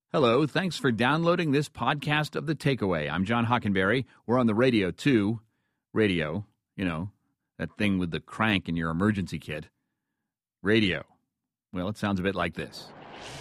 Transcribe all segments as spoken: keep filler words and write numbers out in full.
Hello, thanks for downloading this podcast of The Takeaway. I'm John Hockenberry. We're on the radio, too. Radio, you know, that thing with the crank in your emergency kit. Radio. Well, it sounds a bit like this.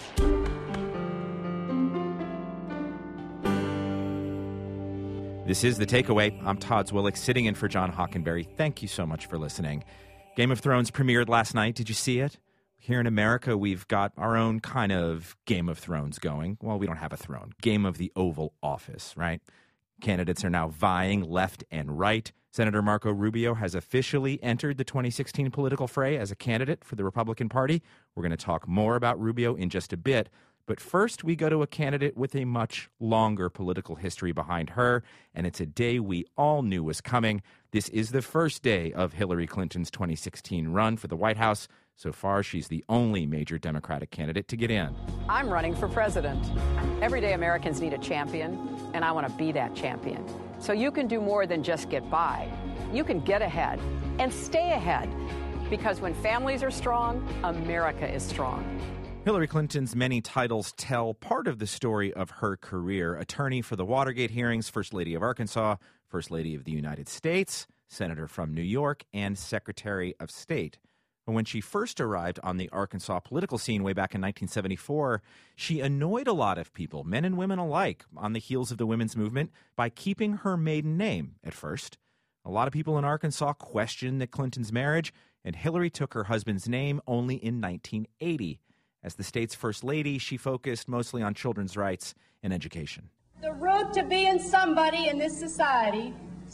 This is The Takeaway. I'm Todd Zwillich, sitting in for John Hockenberry. Thank you so much for listening. Game of Thrones premiered last night. Did you see it? Here in America, we've got our own kind of Game of Thrones going. Well, we don't have a throne. Game of the Oval Office, right? Candidates are now vying left and right. Senator Marco Rubio has officially entered the twenty sixteen political fray as a candidate for the Republican Party. We're going to talk more about Rubio in just a bit. But first, we go to a candidate with a much longer political history behind her, and it's a day we all knew was coming. This is the first day of Hillary Clinton's twenty sixteen run for the White House. So far, she's the only major Democratic candidate to get in. I'm running for president. Everyday Americans need a champion, and I want to be that champion. So you can do more than just get by. You can get ahead and stay ahead, because when families are strong, America is strong. Hillary Clinton's many titles tell part of the story of her career. Attorney for the Watergate hearings, First Lady of Arkansas, First Lady of the United States, Senator from New York, and Secretary of State. But when she first arrived on the Arkansas political scene way back in nineteen seventy-four, she annoyed a lot of people, men and women alike, on the heels of the women's movement by keeping her maiden name at first. A lot of people in Arkansas questioned the Clinton's marriage, and Hillary took her husband's name only in nineteen eighty. As the state's first lady, she focused mostly on children's rights and education. The road to being somebody in this society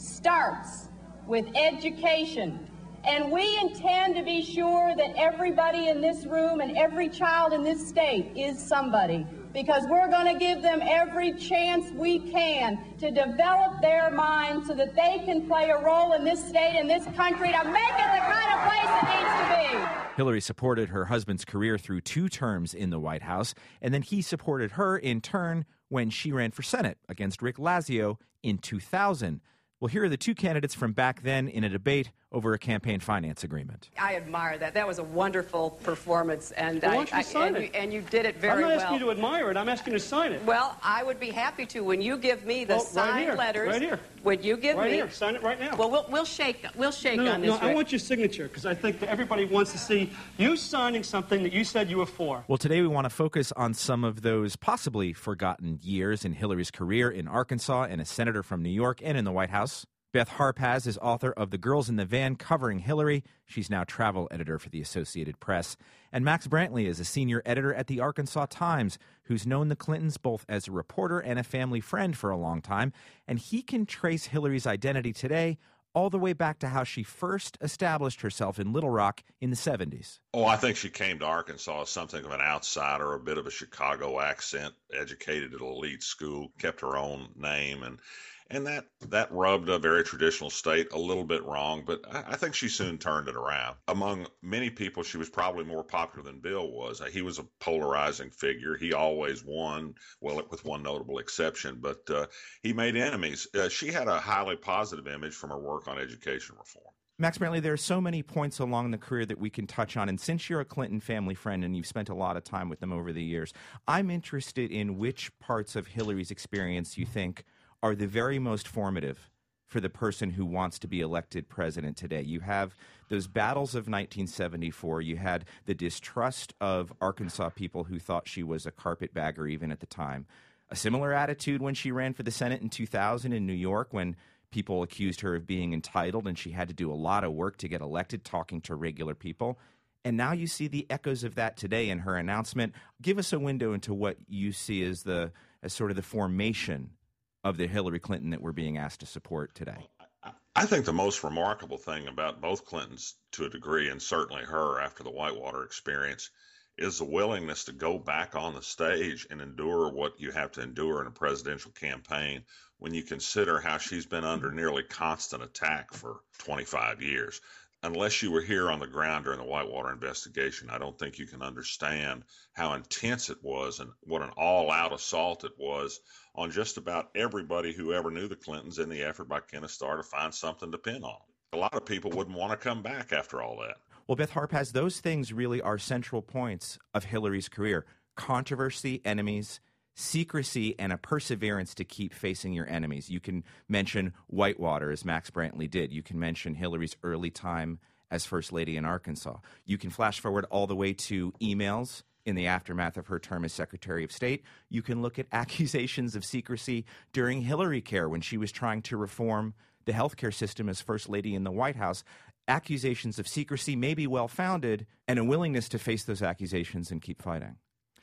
starts with education. And we intend to be sure that everybody in this room and every child in this state is somebody, because we're going to give them every chance we can to develop their minds so that they can play a role in this state and this country to make it the kind of place it needs to be. Hillary supported her husband's career through two terms in the White House, and then he supported her in turn when she ran for Senate against Rick Lazio in two thousand. Well, here are the two candidates from back then in a debate over a campaign finance agreement. I admire that. That was a wonderful performance, and well, I, why don't you I sign and, it? You, and you did it very well. I'm not well. asking you to admire it. I'm asking you to sign it. Well, I would be happy to when you give me the well, signed right here, letters. Right here. Would you give right me? Right here. Sign it right now. Well, we'll we'll shake. We'll shake no, on this. No, I Rick. want your signature because I think that everybody wants to see you signing something that you said you were for. Well, today we want to focus on some of those possibly forgotten years in Hillary's career in Arkansas and as senator from New York and in the White House. Beth Harpaz is author of The Girls in the Van Covering Hillary. She's now travel editor for the Associated Press. And Max Brantley is a senior editor at the Arkansas Times, who's known the Clintons both as a reporter and a family friend for a long time. And he can trace Hillary's identity today all the way back to how she first established herself in Little Rock in the seventies. Oh, I think she came to Arkansas as something of an outsider, a bit of a Chicago accent, educated at an elite school, kept her own name, and And that, that rubbed a very traditional state a little bit wrong, but I, I think she soon turned it around. Among many people, she was probably more popular than Bill was. He was a polarizing figure. He always won, well, with one notable exception, but uh, he made enemies. Uh, she had a highly positive image from her work on education reform. Max Brantley, there are so many points along the career that we can touch on, and since you're a Clinton family friend and you've spent a lot of time with them over the years, I'm interested in which parts of Hillary's experience you think are the very most formative for the person who wants to be elected president today. You have those battles of nineteen seventy-four. You had the distrust of Arkansas people who thought she was a carpetbagger even at the time. A similar attitude when she ran for the Senate in two thousand in New York, when people accused her of being entitled and she had to do a lot of work to get elected, talking to regular people. And now you see the echoes of that today in her announcement. Give us a window into what you see as the as sort of the formation of the Hillary Clinton that we're being asked to support today. I think the most remarkable thing about both Clintons, to a degree, and certainly her after the Whitewater experience, is the willingness to go back on the stage and endure what you have to endure in a presidential campaign when you consider how she's been under nearly constant attack for twenty-five years. Unless you were here on the ground during the Whitewater investigation, I don't think you can understand how intense it was and what an all-out assault it was on just about everybody who ever knew the Clintons in the effort by Kenneth Starr to find something to pin on. A lot of people wouldn't want to come back after all that. Well, Beth Harpaz, those things really are central points of Hillary's career. Controversy, enemies, secrecy and a perseverance to keep facing your enemies. You can mention Whitewater, as Max Brantley did. You can mention Hillary's early time as First Lady in Arkansas. You can flash forward all the way to emails in the aftermath of her term as Secretary of State. You can look at accusations of secrecy during Hillary Care when she was trying to reform the healthcare system as First Lady in the White House. Accusations of secrecy may be well-founded, and a willingness to face those accusations and keep fighting.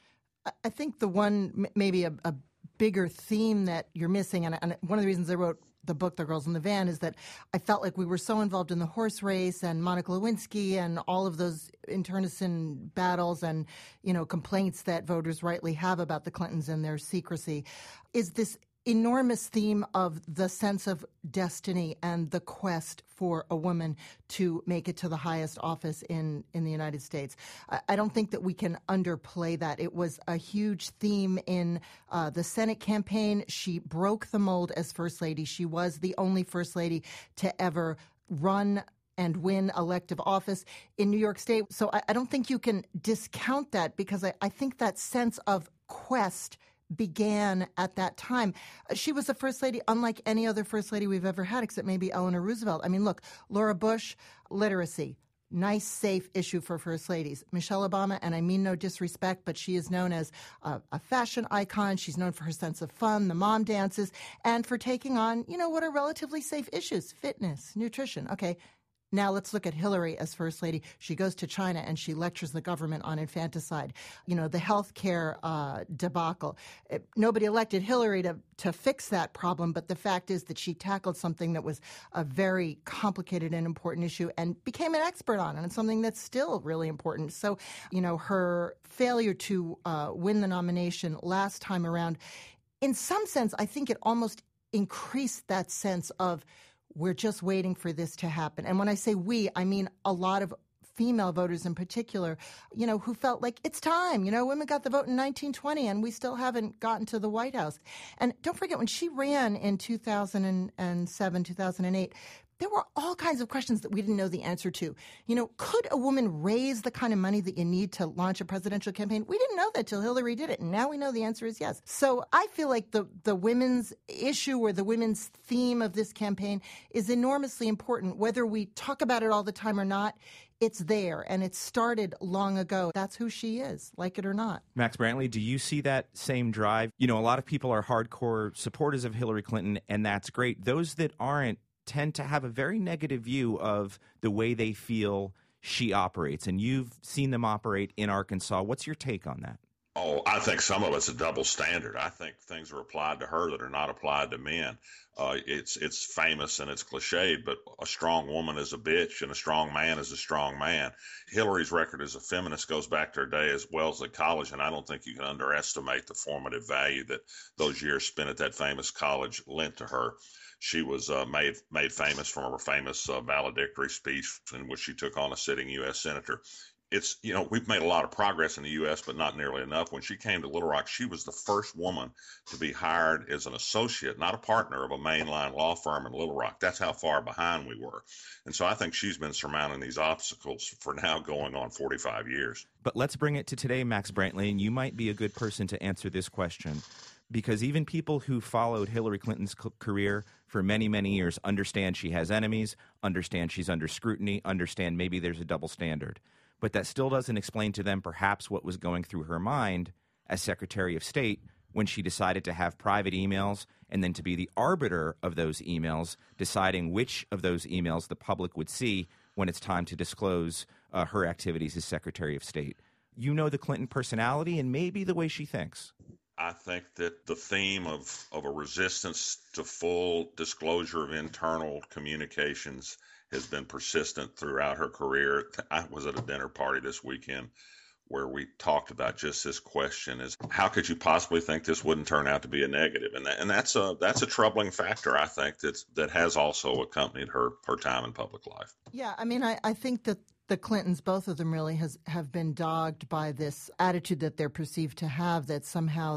I think the one, maybe a, a bigger theme that you're missing, and, and one of the reasons I wrote the book, The Girls in the Van, is that I felt like we were so involved in the horse race and Monica Lewinsky and all of those internecine battles and, you know, complaints that voters rightly have about the Clintons and their secrecy, is this enormous theme of the sense of destiny and the quest for a woman to make it to the highest office in, in the United States. I, I don't think that we can underplay that. It was a huge theme in uh, the Senate campaign. She broke the mold as First Lady. She was the only First Lady to ever run and win elective office in New York State. So I, I don't think you can discount that, because I, I think that sense of quest began at that time. She was a First Lady unlike any other First Lady we've ever had, except maybe Eleanor Roosevelt. I mean, look, Laura Bush, literacy, nice, safe issue for First Ladies. Michelle Obama, and I mean no disrespect, but she is known as a, a fashion icon. She's known for her sense of fun, the mom dances, and for taking on, you know, what are relatively safe issues, fitness, nutrition. Okay. Now let's look at Hillary as First Lady. She goes to China and she lectures the government on infanticide. You know, the health care uh, debacle. It, nobody elected Hillary to, to fix that problem, but the fact is that she tackled something that was a very complicated and important issue and became an expert on it, and something that's still really important. So, you know, her failure to uh, win the nomination last time around, in some sense, I think it almost increased that sense of, we're just waiting for this to happen. And when I say we, I mean a lot of female voters in particular, you know, who felt like it's time. You know, women got the vote in nineteen twenty and we still haven't gotten to the White House. And don't forget, when she ran in two thousand seven, two thousand eight, there were all kinds of questions that we didn't know the answer to. You know, could a woman raise the kind of money that you need to launch a presidential campaign? We didn't know that till Hillary did it, and now we know the answer is yes. So I feel like the, the women's issue or the women's theme of this campaign is enormously important. Whether we talk about it all the time or not, it's there, and it started long ago. That's who she is, like it or not. Max Brantley, do you see that same drive? You know, a lot of people are hardcore supporters of Hillary Clinton, and that's great. Those that aren't tend to have a very negative view of the way they feel she operates, and you've seen them operate in Arkansas. What's your take on that? Oh, I think some of it's a double standard. I think things are applied to her that are not applied to men. Uh, it's it's famous and it's cliched, but a strong woman is a bitch and a strong man is a strong man. Hillary's record as a feminist goes back to her day as well as at college, and I don't think you can underestimate the formative value that those years spent at that famous college lent to her. She was uh, made made famous from her famous uh, valedictory speech in which she took on a sitting U S senator. It's, you know, we've made a lot of progress in the U S, but not nearly enough. When she came to Little Rock, she was the first woman to be hired as an associate, not a partner of a mainline law firm in Little Rock. That's how far behind we were. And so I think she's been surmounting these obstacles for now going on forty-five years. But let's bring it to today, Max Brantley, and you might be a good person to answer this question, because even people who followed Hillary Clinton's career for many, many years understand she has enemies, understand she's under scrutiny, understand maybe there's a double standard. But that still doesn't explain to them perhaps what was going through her mind as Secretary of State when she decided to have private emails and then to be the arbiter of those emails, deciding which of those emails the public would see when it's time to disclose uh, her activities as Secretary of State. You know the Clinton personality and maybe the way she thinks. I think that the theme of, of a resistance to full disclosure of internal communications has been persistent throughout her career. I was at a dinner party this weekend where we talked about just this question: is how could you possibly think this wouldn't turn out to be a negative? And that, and that's a that's a troubling factor, I think, that's, that has also accompanied her her time in public life. Yeah, I mean, I, I think that the Clintons, both of them really has have been dogged by this attitude that they're perceived to have, that somehow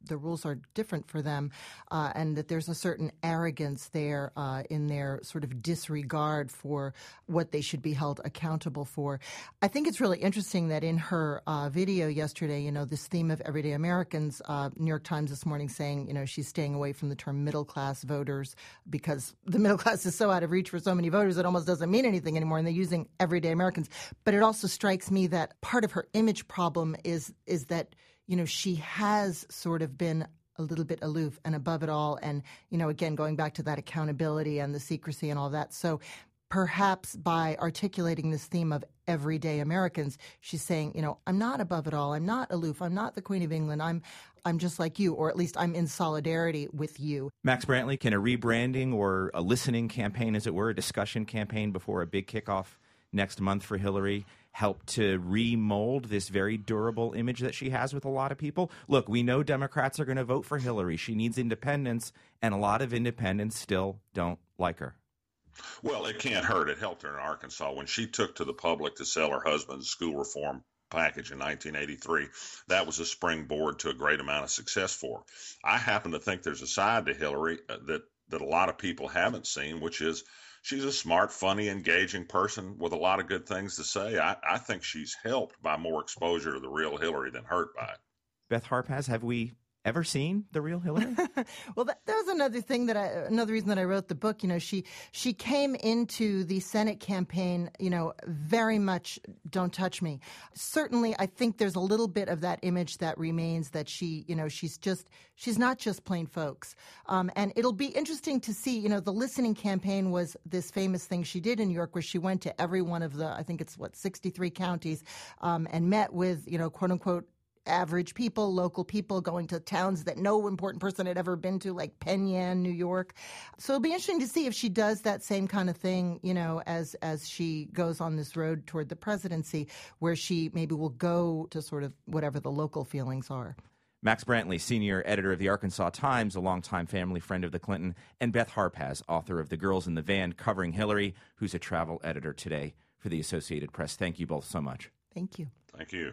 the rules are different for them, uh, and that there's a certain arrogance there uh, in their sort of disregard for what they should be held accountable for. I think it's really interesting that in her uh, video yesterday, you know, this theme of everyday Americans, uh, New York Times this morning saying, you know, she's staying away from the term middle-class voters because the middle class is so out of reach for so many voters it almost doesn't mean anything anymore, and they're using everyday Americans. But it also strikes me that part of her image problem is is that, you know, she has sort of been a little bit aloof and above it all. And, you know, again, going back to that accountability and the secrecy and all that. So perhaps by articulating this theme of everyday Americans, she's saying, you know, I'm not above it all. I'm not aloof. I'm not the Queen of England. I'm I'm just like you, or at least I'm in solidarity with you. Max Brantley, can a rebranding or a listening campaign, as it were, a discussion campaign before a big kickoff next month for Hillary help to remold this very durable image that she has with a lot of people? Look, we know Democrats are going to vote for Hillary. She needs independence, and a lot of independents still don't like her. Well, it can't hurt. It helped her in Arkansas when she took to the public to sell her husband's school reform package in nineteen eighty-three. That was a springboard to a great amount of success for her. I happen to think there's a side to Hillary that, that a lot of people haven't seen, which is she's a smart, funny, engaging person with a lot of good things to say. I, I think she's helped by more exposure to the real Hillary than hurt by it. Beth Harpaz, have we ever seen the real Hillary? Well, that, that was another thing that I, another reason that I wrote the book. You know, she she came into the Senate campaign, you know, very much don't touch me. Certainly, I think there's a little bit of that image that remains that she, you know, she's just she's not just plain folks. Um, and it'll be interesting to see, you know, the listening campaign was this famous thing she did in New York where she went to every one of the, I think it's what, sixty-three counties um, and met with, you know, quote unquote, average people, local people, going to towns that no important person had ever been to, like Penn Yan, New York. So it'll be interesting to see if she does that same kind of thing, you know, as as she goes on this road toward the presidency, where she maybe will go to sort of whatever the local feelings are. Max Brantley, senior editor of the Arkansas Times, a longtime family friend of the Clinton, and Beth Harpaz, author of The Girls in the Van, covering Hillary, who's a travel editor today for the Associated Press. Thank you both so much. Thank you. Thank you.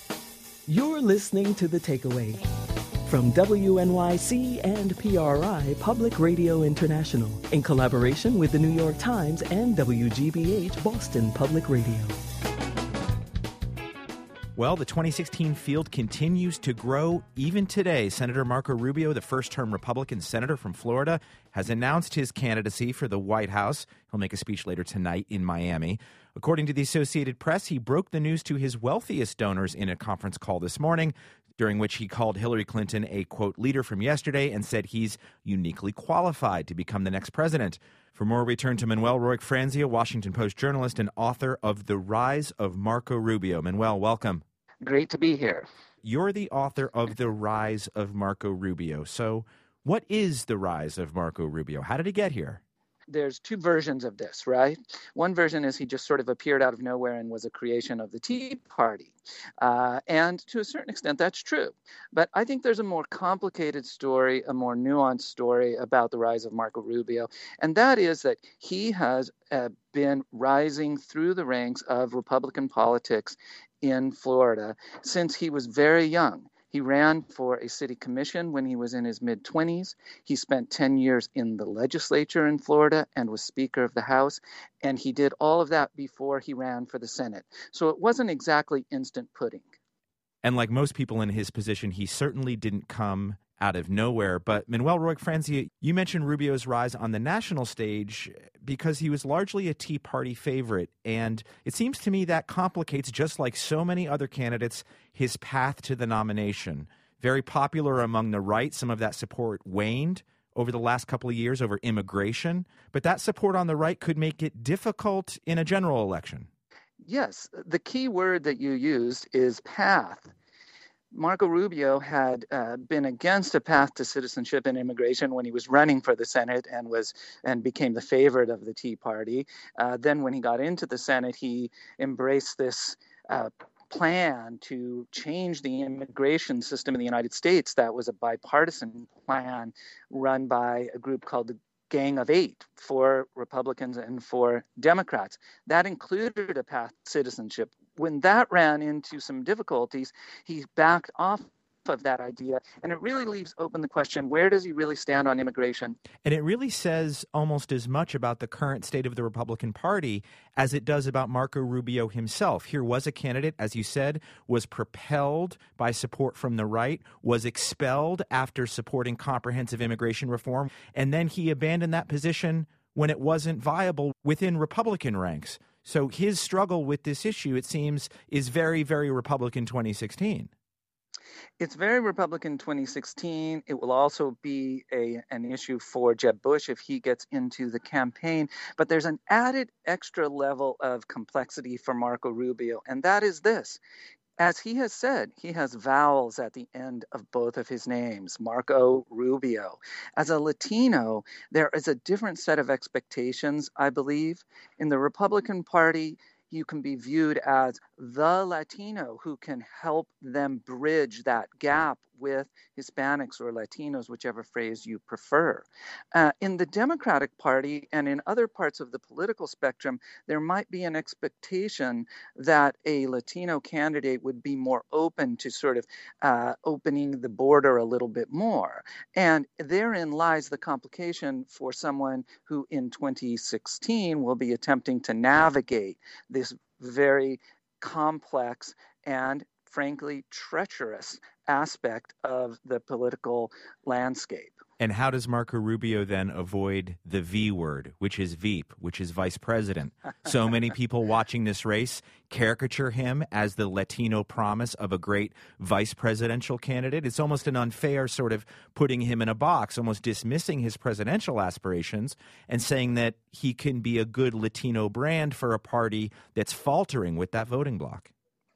You're listening to The Takeaway from W N Y C and P R I Public Radio International in collaboration with the New York Times and W G B H Boston Public Radio. Well, the twenty sixteen field continues to grow. Even today, Senator Marco Rubio, the first-term Republican senator from Florida, has announced his candidacy for the White House. He'll make a speech later tonight in Miami. According to the Associated Press, he broke the news to his wealthiest donors in a conference call this morning, during which he called Hillary Clinton a, quote, leader from yesterday and said he's uniquely qualified to become the next president. For more, we turn to Manuel Roig-Franzia, Washington Post journalist and author of The Rise of Marco Rubio. Manuel, welcome. Great to be here. You're the author of The Rise of Marco Rubio. So what is The Rise of Marco Rubio? How did he get here? There's two versions of this, right? One version is he just sort of appeared out of nowhere and was a creation of the Tea Party. Uh, and to a certain extent, that's true. But I think there's a more complicated story, a more nuanced story about the rise of Marco Rubio. And that is that he has uh, been rising through the ranks of Republican politics in Florida since he was very young. He ran for a city commission when he was in his mid-twenties. He spent ten years in the legislature in Florida and was Speaker of the House. And he did all of that before he ran for the Senate. So it wasn't exactly instant pudding. And like most people in his position, he certainly didn't come out of nowhere. But Manuel Roig-Franzia, you mentioned Rubio's rise on the national stage because he was largely a Tea Party favorite. And it seems to me that complicates, just like so many other candidates, his path to the nomination. Very popular among the right. Some of that support waned over the last couple of years over immigration. But that support on the right could make it difficult in a general election. Yes. The key word that you used is path. Marco Rubio had uh, been against a path to citizenship and immigration when he was running for the Senate and was and became the favorite of the Tea Party. Uh, then when he got into the Senate, he embraced this uh, plan to change the immigration system in the United States. That was a bipartisan plan run by a group called the Gang of Eight for Republicans and for Democrats. That included a path to citizenship. When that ran into some difficulties, he backed off of that idea. And it really leaves open the question, where does he really stand on immigration? And it really says almost as much about the current state of the Republican Party as it does about Marco Rubio himself. Here was a candidate, as you said, was propelled by support from the right, was expelled after supporting comprehensive immigration reform, and then he abandoned that position when it wasn't viable within Republican ranks. So his struggle with this issue, it seems, is very, very Republican twenty sixteen. It's very Republican twenty sixteen. It will also be a an issue for Jeb Bush if he gets into the campaign. But there's an added extra level of complexity for Marco Rubio, and that is this. As he has said, he has vowels at the end of both of his names, Marco Rubio. As a Latino, there is a different set of expectations, I believe. In the Republican Party, you can be viewed as the Latino who can help them bridge that gap with Hispanics or Latinos, whichever phrase you prefer. Uh, in the Democratic Party and in other parts of the political spectrum, there might be an expectation that a Latino candidate would be more open to sort of uh, opening the border a little bit more. And therein lies the complication for someone who in twenty sixteen will be attempting to navigate this very complex and frankly treacherous aspect of the political landscape. And how does Marco Rubio then avoid the V word, which is Veep, which is vice president? So many people watching this race caricature him as the Latino promise of a great vice presidential candidate. It's almost an unfair sort of putting him in a box, almost dismissing his presidential aspirations and saying that he can be a good Latino brand for a party that's faltering with that voting bloc.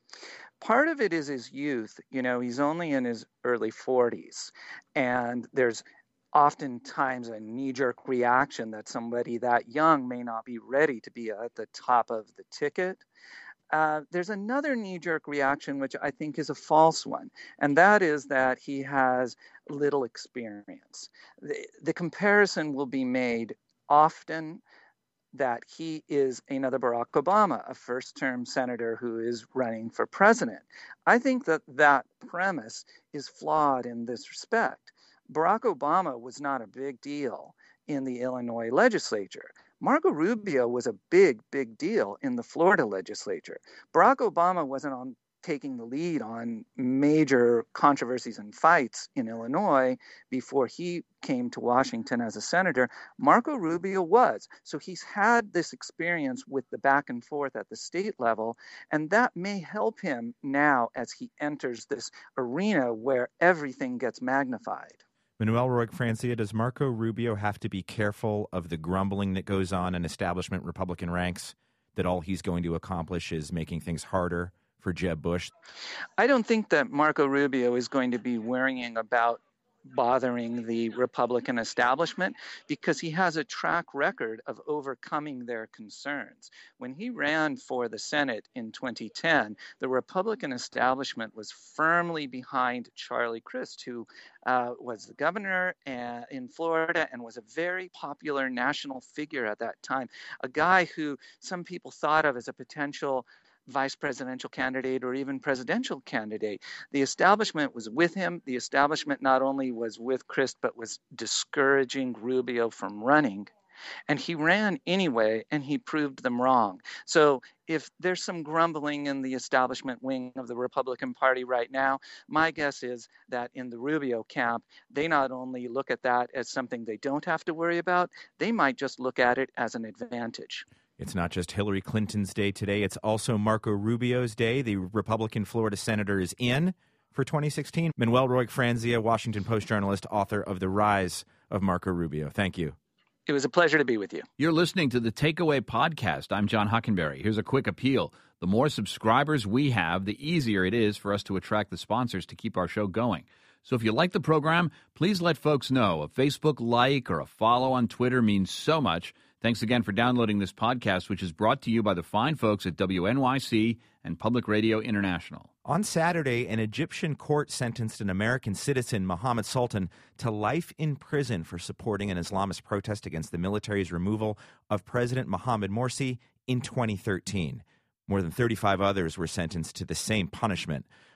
Part of it is his youth. You know, he's only in his early forties, and there's oftentimes a knee-jerk reaction that somebody that young may not be ready to be at the top of the ticket. Uh, there's another knee-jerk reaction, which I think is a false one, and that is that he has little experience. The, the comparison will be made often that he is another Barack Obama, a first-term senator who is running for president. I think that that premise is flawed in this respect. Barack Obama was not a big deal in the Illinois legislature. Marco Rubio was a big, big deal in the Florida legislature. Barack Obama wasn't on taking the lead on major controversies and fights in Illinois before he came to Washington as a senator. Marco Rubio was. So he's had this experience with the back and forth at the state level, and that may help him now as he enters this arena where everything gets magnified. Manuel Roig-Francia, does Marco Rubio have to be careful of the grumbling that goes on in establishment Republican ranks, that all he's going to accomplish is making things harder for Jeb Bush? I don't think that Marco Rubio is going to be worrying about bothering the Republican establishment because he has a track record of overcoming their concerns. When he ran for the Senate in twenty ten, the Republican establishment was firmly behind Charlie Crist, who uh, was the governor uh, in Florida and was a very popular national figure at that time, a guy who some people thought of as a potential vice presidential candidate or even presidential candidate. The establishment was with him. The establishment not only was with Crist, but was discouraging Rubio from running. And he ran anyway, and he proved them wrong. So if there's some grumbling in the establishment wing of the Republican Party right now, my guess is that in the Rubio camp, they not only look at that as something they don't have to worry about, they might just look at it as an advantage. It's not just Hillary Clinton's day today. It's also Marco Rubio's day. The Republican Florida senator is in for twenty sixteen. Manuel Roig-Francia, Washington Post journalist, author of The Rise of Marco Rubio. Thank you. It was a pleasure to be with you. You're listening to the Takeaway Podcast. I'm John Hockenberry. Here's a quick appeal. The more subscribers we have, the easier it is for us to attract the sponsors to keep our show going. So if you like the program, please let folks know. A Facebook like or a follow on Twitter means so much. Thanks again for downloading this podcast, which is brought to you by the fine folks at W N Y C and Public Radio International. On Saturday, an Egyptian court sentenced an American citizen, Mohammed Sultan, to life in prison for supporting an Islamist protest against the military's removal of President Mohamed Morsi in twenty thirteen. More than thirty-five others were sentenced to the same punishment.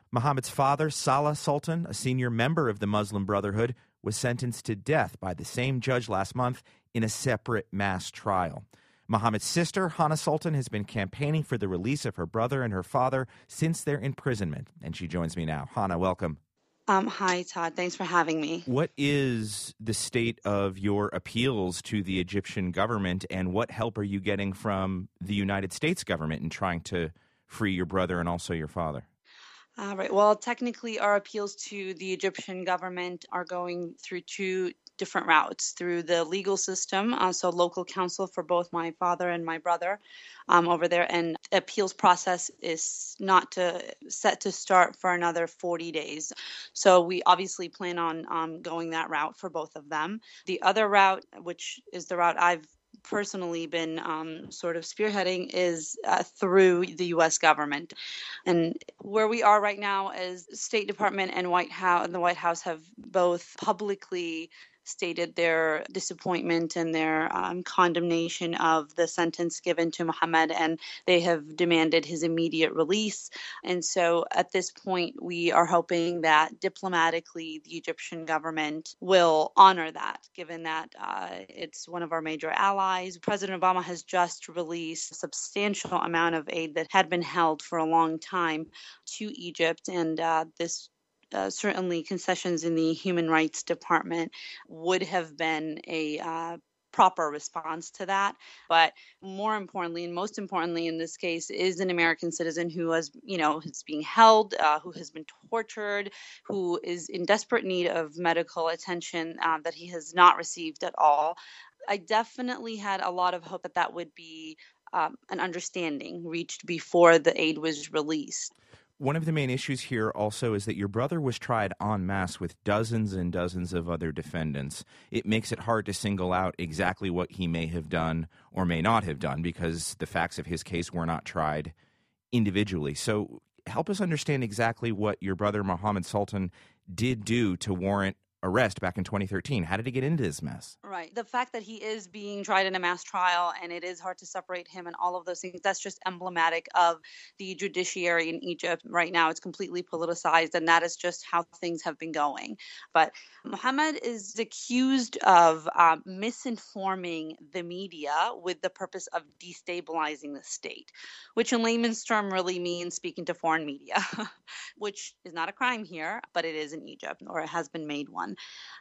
Muhammad's father, Salah Sultan, a senior member of the Muslim Brotherhood, was sentenced to death by the same judge last month in a separate mass trial. Muhammad's sister, Hana Sultan, has been campaigning for the release of her brother and her father since their imprisonment, and she joins me now. Hana, welcome. Um, hi, Todd. Thanks for having me. What is the state of your appeals to the Egyptian government, and what help are you getting from the United States government in trying to free your brother and also your father? All right. Well, technically, our appeals to the Egyptian government are going through two different routes, through the legal system, uh, so local counsel for both my father and my brother um, over there, and appeals process is not to, set to start for another forty days. So we obviously plan on um, going that route for both of them. The other route, which is the route I've personally been um, sort of spearheading, is uh, through the U S government. And where we are right now is State Department and White House and the White House have both publicly stated their disappointment and their um, condemnation of the sentence given to Muhammad, and they have demanded his immediate release. And so at this point, we are hoping that diplomatically the Egyptian government will honor that, given that uh, it's one of our major allies. President Obama has just released a substantial amount of aid that had been held for a long time to Egypt, and uh, this Uh, certainly concessions in the Human Rights Department would have been a uh, proper response to that. But more importantly, and most importantly in this case, is an American citizen who has, you know, is being held, uh, who has been tortured, who is in desperate need of medical attention uh, that he has not received at all. I definitely had a lot of hope that that would be um, an understanding reached before the aid was released. One of the main issues here also is that your brother was tried en masse with dozens and dozens of other defendants. It makes it hard to single out exactly what he may have done or may not have done because the facts of his case were not tried individually. So help us understand exactly what your brother Muhammad Sultan did do to warrant arrest back in twenty thirteen. How did he get into this mess? Right. The fact that he is being tried in a mass trial and it is hard to separate him and all of those things, that's just emblematic of the judiciary in Egypt right now. It's completely politicized, and that is just how things have been going. But Muhammad is accused of uh, misinforming the media with the purpose of destabilizing the state, which in layman's term really means speaking to foreign media, which is not a crime here, but it is in Egypt, or it has been made one.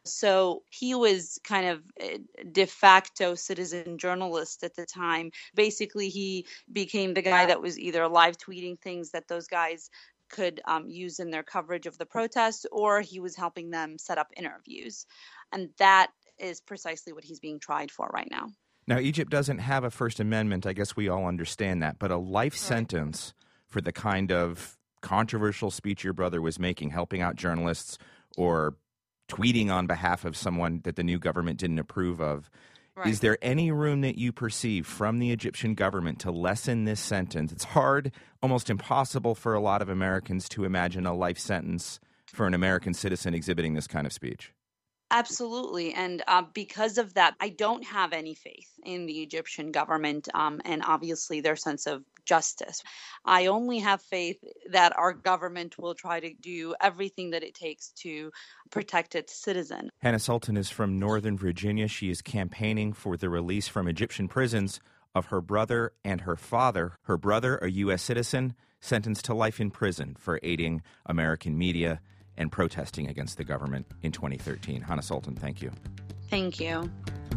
So he was kind of a de facto citizen journalist at the time. Basically, he became the guy that was either live tweeting things that those guys could um, use in their coverage of the protests, or he was helping them set up interviews. And that is precisely what he's being tried for right now. Now, Egypt doesn't have a First Amendment. I guess we all understand that. But a life right. sentence for the kind of controversial speech your brother was making, helping out journalists or tweeting on behalf of someone that the new government didn't approve of. Right. Is there any room that you perceive from the Egyptian government to lessen this sentence? It's hard, almost impossible for a lot of Americans to imagine a life sentence for an American citizen exhibiting this kind of speech. Absolutely. And uh, because of that, I don't have any faith in the Egyptian government um, and obviously their sense of justice. I only have faith that our government will try to do everything that it takes to protect its citizen. Hana Sultan is from Northern Virginia. She is campaigning for the release from Egyptian prisons of her brother and her father. Her brother, a U S citizen, sentenced to life in prison for aiding American media and protesting against the government in twenty thirteen. Hana Sultan, thank you. Thank you.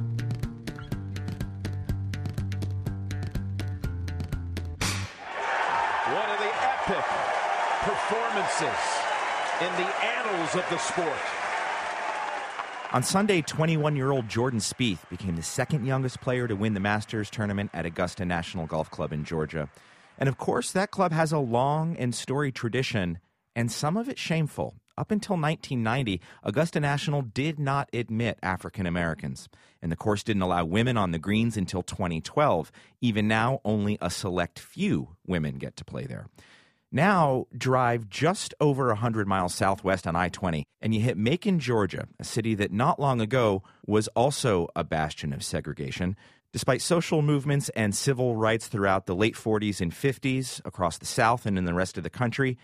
One of the epic performances in the annals of the sport. On Sunday, twenty-one-year-old Jordan Spieth became the second youngest player to win the Masters tournament at Augusta National Golf Club in Georgia. And of course, that club has a long and storied tradition, and some of it shameful. Up until nineteen ninety, Augusta National did not admit African Americans, and the course didn't allow women on the greens until twenty twelve. Even now, only a select few women get to play there. Now, drive just over one hundred miles southwest on I twenty, and you hit Macon, Georgia, a city that not long ago was also a bastion of segregation. Despite social movements and civil rights throughout the late forties and fifties across the South and in the rest of the country,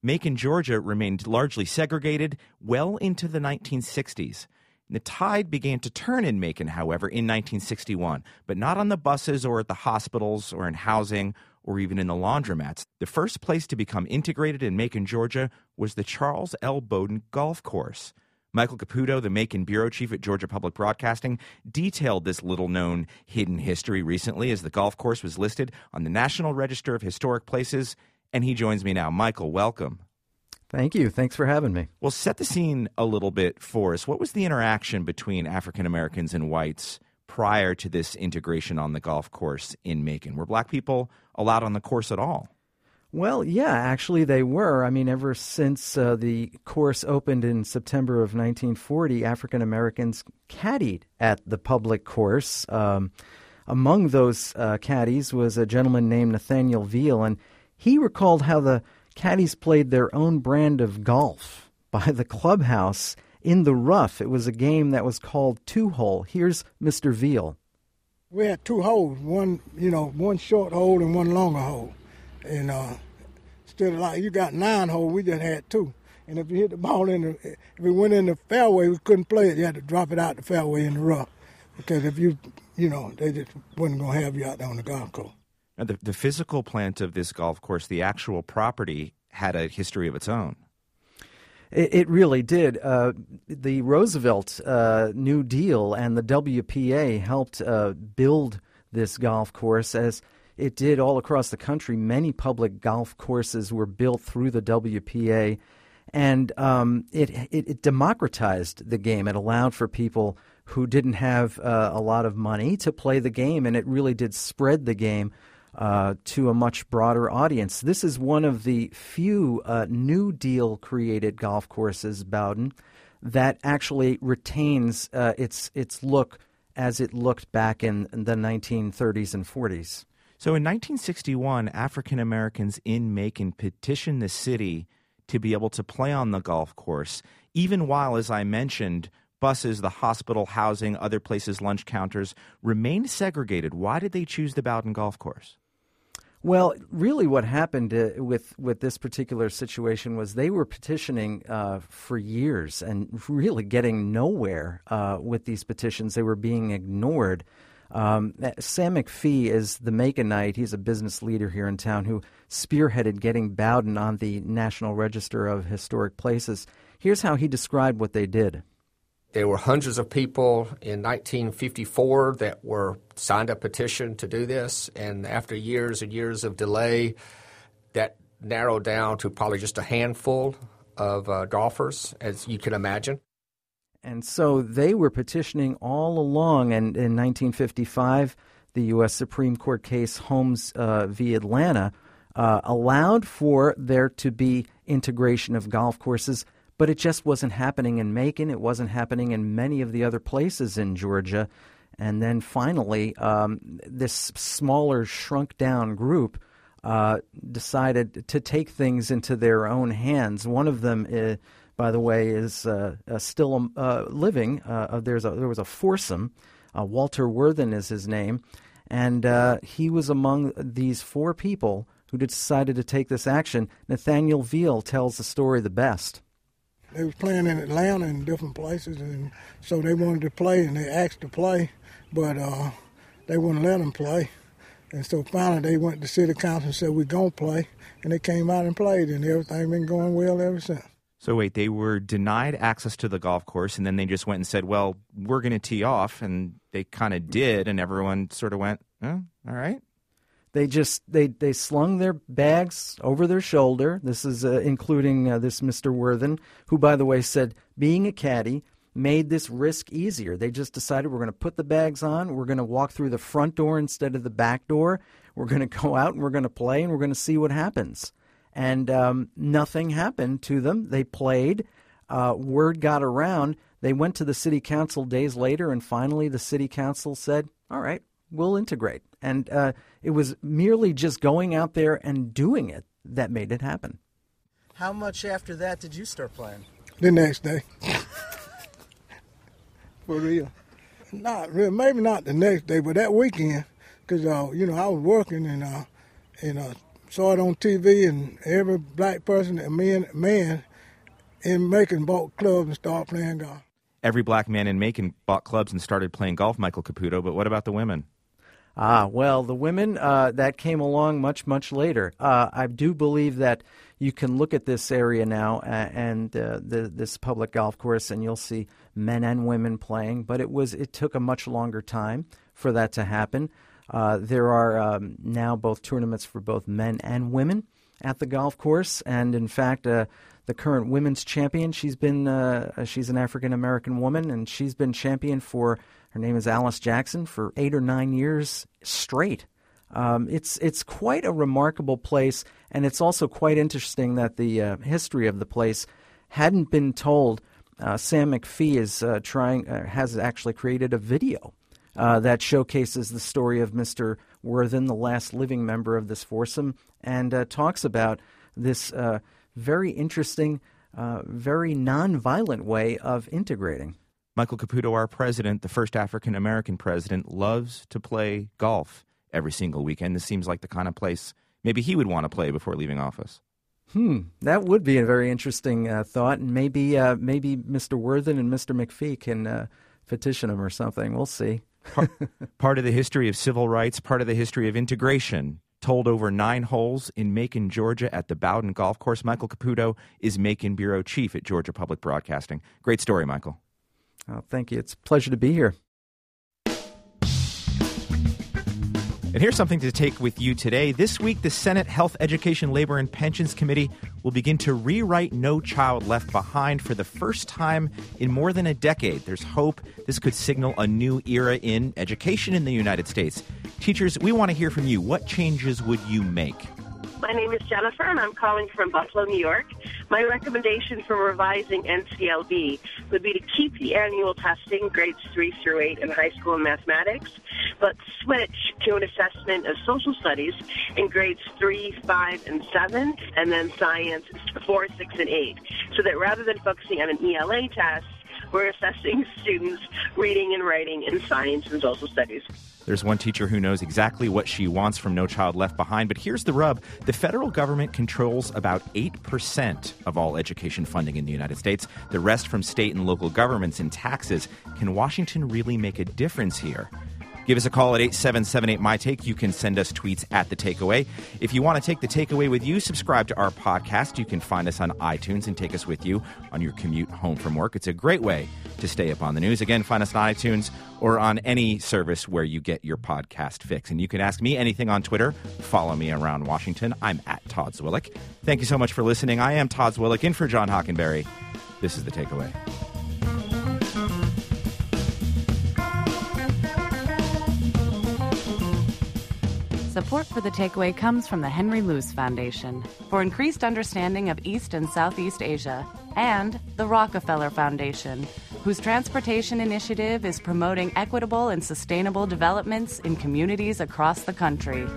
Macon, Georgia remained largely segregated well into the nineteen sixties. The tide began to turn in Macon, however, in nineteen sixty-one, but not on the buses or at the hospitals or in housing or even in the laundromats. The first place to become integrated in Macon, Georgia was the Charles L. Bowden Golf Course. Michael Caputo, the Macon bureau chief at Georgia Public Broadcasting, detailed this little-known hidden history recently as the golf course was listed on the National Register of Historic Places, and he joins me now. Michael, welcome. Thank you. Thanks for having me. Well, set the scene a little bit for us. What was the interaction between African Americans and whites prior to this integration on the golf course in Macon? Were black people allowed on the course at all? Well, yeah, actually they were. I mean, ever since uh, the course opened in September of nineteen forty, African Americans caddied at the public course. Um, among those uh, caddies was a gentleman named Nathaniel Veal, and he recalled how the caddies played their own brand of golf by the clubhouse in the rough. It was a game that was called two-hole. Here's Mister Veal. We had two holes, one, you know, one short hole and one longer hole. And uh, instead of like you got nine holes, we just had two. And if you hit the ball in the, if it went in the fairway, we couldn't play it. You had to drop it out the fairway in the rough. Because if you, you know, they just wasn't going to have you out there on the golf course. Now, the, the physical plant of this golf course, the actual property, had a history of its own. It, it really did. Uh, the Roosevelt uh, New Deal and the W P A helped uh, build this golf course, as it did all across the country. Many public golf courses were built through the W P A, and um, it, it, it democratized the game. It allowed for people who didn't have uh, a lot of money to play the game, and it really did spread the game Uh, to a much broader audience. This is one of the few uh, New Deal created golf courses, Bowden, that actually retains uh, its its look as it looked back in, in the nineteen thirties and forties. So in nineteen sixty-one, African Americans in Macon petitioned the city to be able to play on the golf course, even while, as I mentioned, buses, the hospital, housing, other places, lunch counters, remained segregated. Why did they choose the Bowden Golf Course? Well, really what happened uh, with, with this particular situation was they were petitioning uh, for years and really getting nowhere uh, with these petitions. They were being ignored. Um, Sam McPhee is the Maconite. He's a business leader here in town who spearheaded getting Bowden on the National Register of Historic Places. Here's how he described what they did. There were hundreds of people in nineteen fifty-four that were signed a petition to do this, and after years and years of delay, that narrowed down to probably just a handful of uh, golfers, as you can imagine. And so they were petitioning all along, and in nineteen fifty-five, the U S Supreme Court case Holmes uh, v. Atlanta uh, allowed for there to be integration of golf courses. But it just wasn't happening in Macon. It wasn't happening in many of the other places in Georgia. And then finally, um, this smaller, shrunk-down group uh, decided to take things into their own hands. One of them, uh, by the way, is uh, uh, still uh, living. Uh, there's a, there was a foursome. Uh, Walter Worthen is his name. And uh, he was among these four people who decided to take this action. Nathaniel Veal tells the story the best. They was playing in Atlanta and different places, and so they wanted to play, and they asked to play, but uh, they wouldn't let them play. And so finally they went to city council and said, we're going to play, and they came out and played, and everything been going well ever since. So wait, they were denied access to the golf course, and then they just went and said, well, we're going to tee off, and they kind of did, and everyone sort of went, oh, all right. They just they, they slung their bags over their shoulder. This is uh, including uh, this Mister Worthen, who, by the way, said being a caddy made this risk easier. They just decided we're going to put the bags on. We're going to walk through the front door instead of the back door. We're going to go out and we're going to play and we're going to see what happens. And um, nothing happened to them. They played. Uh, word got around. They went to the city council days later, and finally the city council said, all right, we'll integrate. And uh, it was merely just going out there and doing it that made it happen. How much after that did you start playing? The next day. For real. Not real. Maybe not the next day, but that weekend, because, uh, you know, I was working and, uh, and uh, saw it on T V, and every black person, a man, man in Macon bought clubs and started playing golf. Every black man in Macon bought clubs and started playing golf, Michael Caputo, but what about the women? Ah, well, the women, uh, that came along much, much later. Uh, I do believe that you can look at this area now uh, and uh, the, this public golf course, and you'll see men and women playing, but it was it took a much longer time for that to happen. Uh, there are um, now both tournaments for both men and women at the golf course, and in fact, uh, the current women's champion, she's been uh, she's an African-American woman, and she's been champion for, her name is Alice Jackson, for eight or nine years straight. Um, it's it's quite a remarkable place, and it's also quite interesting that the uh, history of the place hadn't been told. Uh, Sam McPhee is uh, trying uh, has actually created a video uh, that showcases the story of Mister Worthen, the last living member of this foursome, and uh, talks about this uh, very interesting, uh, very nonviolent way of integrating. Michael Caputo, our president, the first African-American president, loves to play golf every single weekend. This seems like the kind of place maybe he would want to play before leaving office. Hmm, that would be a very interesting uh, thought, and maybe uh, maybe Mister Worthen and Mister McPhee can uh, petition him or something. We'll see. part, part of the history of civil rights, part of the history of integration, told over nine holes in Macon, Georgia at the Bowden Golf Course. Michael Caputo is Macon Bureau Chief at Georgia Public Broadcasting. Great story, Michael. Oh, thank you. It's a pleasure to be here. And here's something to take with you today. This week, the Senate Health, Education, Labor, and Pensions Committee will begin to rewrite No Child Left Behind for the first time in more than a decade. There's hope this could signal a new era in education in the United States. Teachers, we want to hear from you. What changes would you make? My name is Jennifer, and I'm calling from Buffalo, New York. My recommendation for revising N C L B would be to keep the annual testing, grades three through eight in high school and mathematics, but switch to an assessment of social studies in grades three, five, and seven, and then science four, six, and eight, so that rather than focusing on an E L A test, we're assessing students' reading and writing in science and social studies. There's one teacher who knows exactly what she wants from No Child Left Behind, but here's the rub. The federal government controls about eight percent of all education funding in the United States. The rest from state and local governments and taxes. Can Washington really make a difference here? Give us a call at eight seven seven eight, M Y Take. You can send us tweets at The Takeaway. If you want to take The Takeaway with you, subscribe to our podcast. You can find us on iTunes and take us with you on your commute home from work. It's a great way to stay up on the news. Again, find us on iTunes or on any service where you get your podcast fix. And you can ask me anything on Twitter. Follow me around Washington. I'm at Todd Zwillich. Thank you so much for listening. I am Todd Zwillich, in for John Hockenberry. This is The Takeaway. Support for The Takeaway comes from the Henry Luce Foundation for increased understanding of East and Southeast Asia, and the Rockefeller Foundation, whose transportation initiative is promoting equitable and sustainable developments in communities across the country.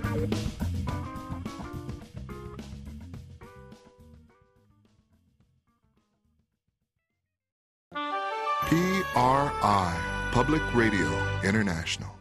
P R I, Public Radio International.